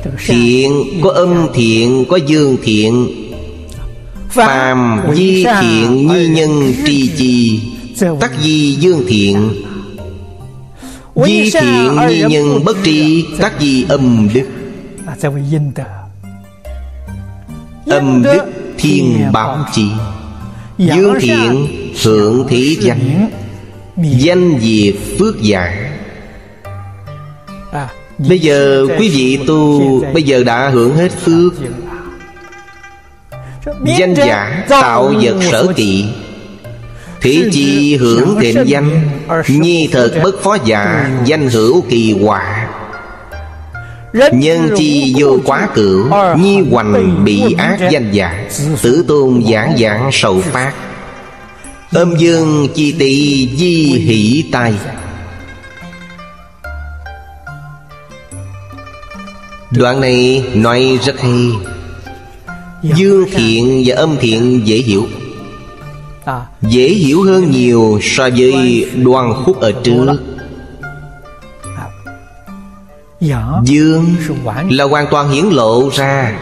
Thiện có âm thiện, có dương thiện. Phàm di thiện như nhân tri chi, tắc di dương thiện. Di thiện như nhân bất tri, tắc di âm đức. Âm đức thiên bảo trì, dương thiện hưởng thế danh, danh diệt phước giải. Bây giờ quý vị tu, bây giờ đã hưởng hết phước. Danh giả tạo vật sở kỵ, thế chi hưởng thịnh danh. Nhi thật bất phó dạ, danh hữu kỳ quả. Nhân chi vô quá cửu, nhi hoành bị ác danh giả. Tử tôn giảng giảng sầu phát, âm dương chi tỳ di hỷ tai. Đoạn này nói rất hay. Dương thiện và âm thiện dễ hiểu, dễ hiểu hơn nhiều so với đoan khúc ở trước. Dương là hoàn toàn hiển lộ ra.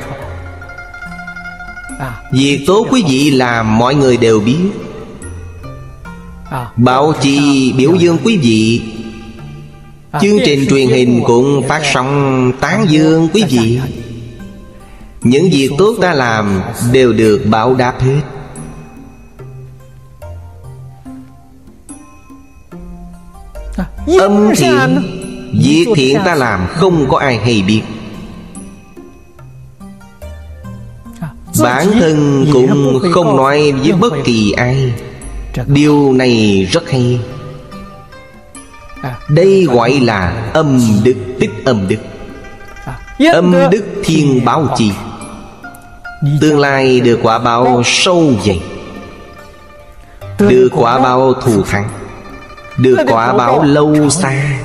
Việc tốt quý vị làm mọi người đều biết. Báo chí biểu dương quý vị, chương trình truyền hình cũng phát sóng tán dương quý vị. Những việc tốt ta làm đều được báo đáp hết. Âm thiện, việc thiện ta làm không có ai hay biết. Bản thân cũng không nói với bất kỳ ai. Điều này rất hay. Đây gọi là âm đức, tích âm đức. Âm đức thiên báo chi, tương lai được quả báo sâu dày, được quả báo thù thắng, được quả báo lâu xa.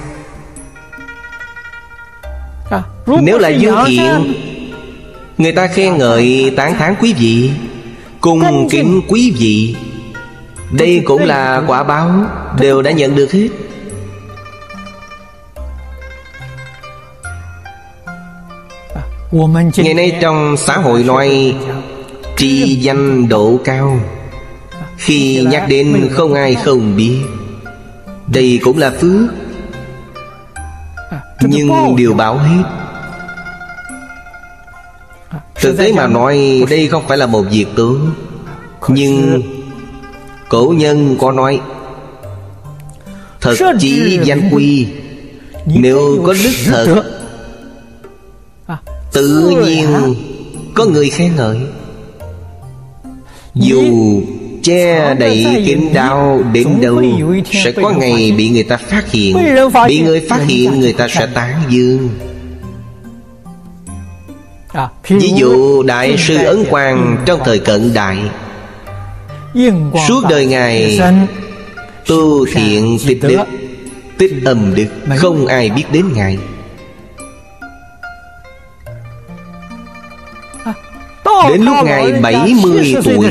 Nếu là dương thiện, người ta khen ngợi tán thán quý vị, cung kính quý vị, đây cũng là quả báo, đều đã nhận được hết. Ngày nay trong xã hội nói tri danh độ cao, khi nhắc đến không ai không biết. Đây cũng là phước, nhưng đều báo hết. Thực tế mà nói, đây không phải là một việc tốt. Nhưng cổ nhân có nói thật chỉ danh quy. Nếu có đức thật, tự nhiên có người khen ngợi. Dù che đậy kín đáo đến đâu, sẽ có ngày bị người ta phát hiện. Bị người phát hiện, người ta sẽ tán dương. Ví dụ Đại sư Ấn Quang trong thời cận đại, suốt đời Ngài tu thiện tích đức, tích âm đức, không ai biết đến Ngài. Đến lúc Ngài 70 tuổi,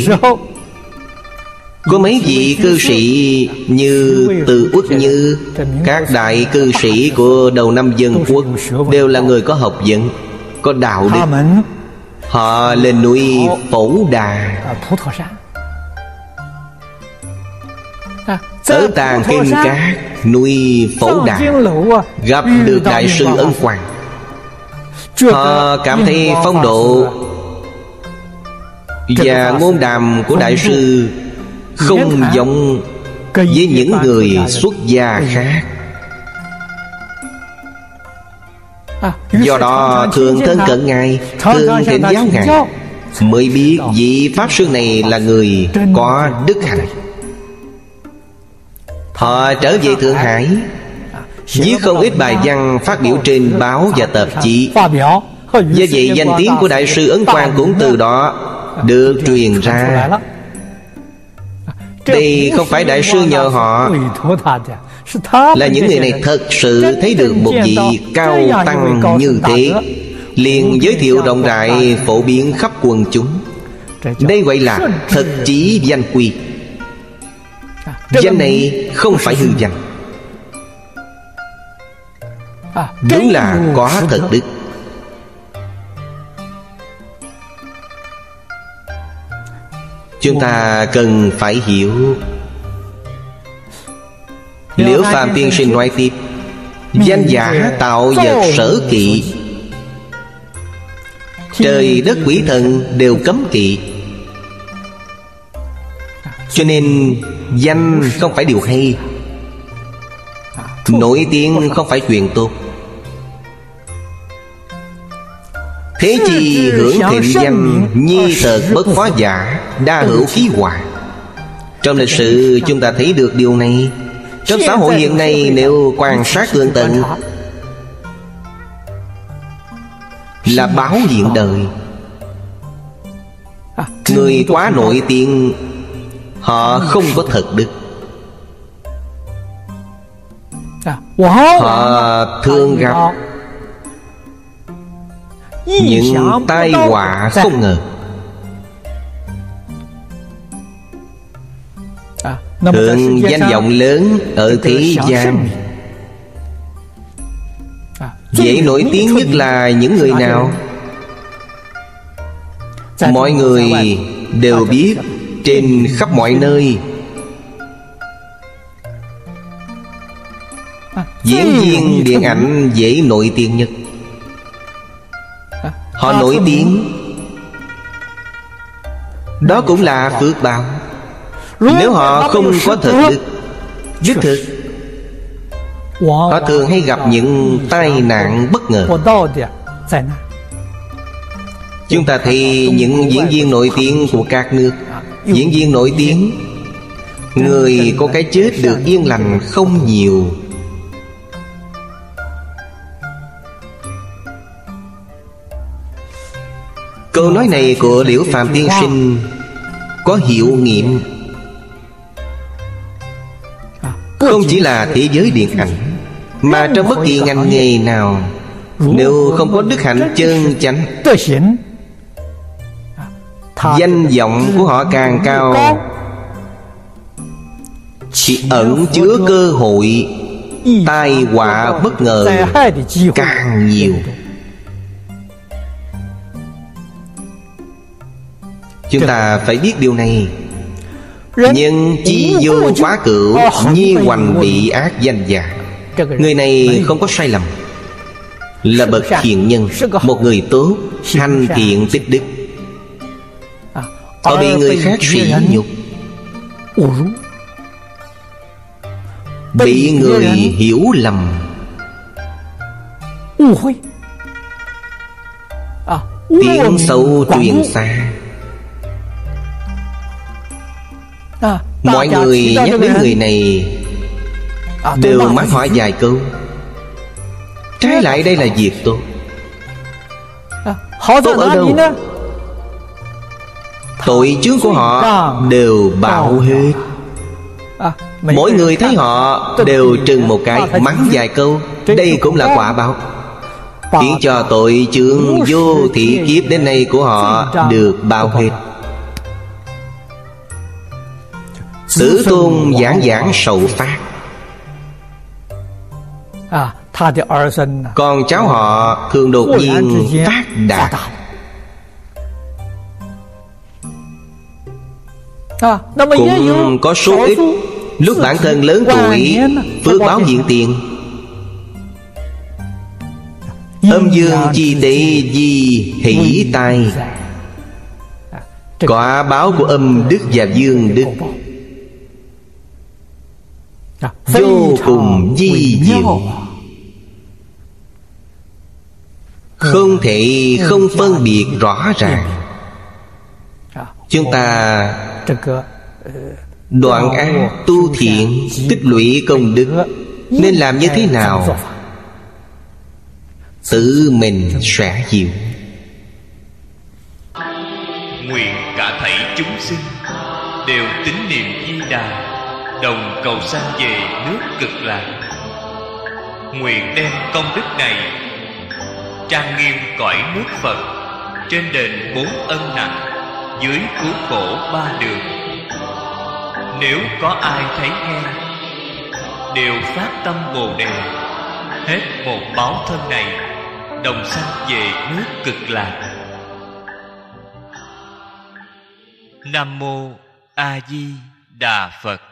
có mấy vị cư sĩ như Từ Uất Như, các đại cư sĩ của đầu năm Dân Quốc, đều là người có học vấn, có đạo đức. Họ lên núi Phổ Đà, ở Tàng Kinh Cát, núi Phổ Đà, gặp được Đại sư Ấn Quang. Họ cảm thấy phong độ và ngôn đàm của Đại sư không giống với những người xuất gia khác. Do đó thường thân cận Ngài, thường thỉnh giáo Ngài, mới biết vị Pháp Sư này là người có đức hạnh. Họ trở về Thượng Hải, viết không ít bài văn phát biểu trên báo và tạp chí. Do vậy danh tiếng của Đại sư Ấn Quang cũng từ đó được truyền ra. Đây không phải Đại sư nhờ họ, là những người này thật sự thấy được một vị cao tăng như thế, liền giới thiệu rộng rãi, phổ biến khắp quần chúng. Đây gọi là thật chí danh quy. Danh này không phải hư danh, đúng là có thật đức. Chúng ta cần phải hiểu. Liễu Phàm tiên sinh nói tiếp: danh giả tạo vật sở kỵ, trời đất quỷ thần đều cấm kỵ. Cho nên danh không phải điều hay, nổi tiếng không phải chuyện tốt. Thế chi hưởng thịnh danh, nhi thật bất phá giả, đa hữu khí hòa. Trong lịch sử chúng ta thấy được điều này. Trong xã hội hiện nay, nếu quan sát tường tận, là báo hiện đời. Người quá nổi tiếng, họ không có thật đức. Họ thường gặp những tai họa không ngờ. Thường danh vọng lớn ở thế gian. Dễ nổi tiếng nhất là những người nào? Mọi người đều biết, trên khắp mọi nơi. Diễn viên điện ảnh dễ nổi tiếng nhất. Họ nổi tiếng, đó cũng là phước báo. Nếu họ không có thật đức, đích thực, họ thường hay gặp những tai nạn bất ngờ. Chúng ta thấy những diễn viên nổi tiếng của các nước, diễn viên nổi tiếng, người có cái chết được yên lành không nhiều. Câu nói này của Liễu Phàm tiên sinh có hiệu nghiệm. Không chỉ là thế giới điện ảnh, mà trong bất kỳ ngành nghề nào, nếu không có đức hạnh chân chánh, danh vọng của họ càng cao, thì ẩn chứa cơ hội tai họa bất ngờ càng nhiều. Chúng ta phải biết điều này. Nhưng chi vô quá cửu, nhi hoành bị ác danh giả. Người này không có sai lầm, là bậc thiện nhân, một người tốt, hành thiện tích đức. Họ bị người khác sỉ nhục, bị người hiểu lầm, tiếng xấu truyền xa. Mọi người nhắc đến người này đều mắng họ vài câu. Trái lại đây là việc tốt. Tốt ở đâu? Tội chướng của họ đều báo hết. Mỗi người thấy họ đều trừng một cái, mắng vài câu. Đây cũng là quả báo, khiến cho tội chướng vô thị kiếp đến nay của họ được báo hết. Tử tôn giảng giảng sầu phát. Con cháu họ thường đột nhiên phát đạt. Cũng có số ít lúc bản thân lớn tuổi, phước báo hiện tiền. Âm dương chi tế di hỷ tai. Quả báo của âm đức và dương đức vô cùng vi diệu, không thể không phân biệt rõ ràng. Chúng ta đoạn ác tu thiện, tích lũy công đức, nên làm như thế nào? Tự mình sẽ hiểu. Nguyện cả thảy chúng sinh đều tín niệm Di Đà, đồng cầu sanh về nước Cực Lạc. Nguyện đem công đức này trang nghiêm cõi nước Phật, trên đền 4 ân nặng, dưới cứu khổ 3 đường. Nếu có ai thấy nghe, đều phát tâm Bồ Đề, hết một báo thân này, đồng sanh về nước Cực Lạc. Nam Mô A Di Đà Phật.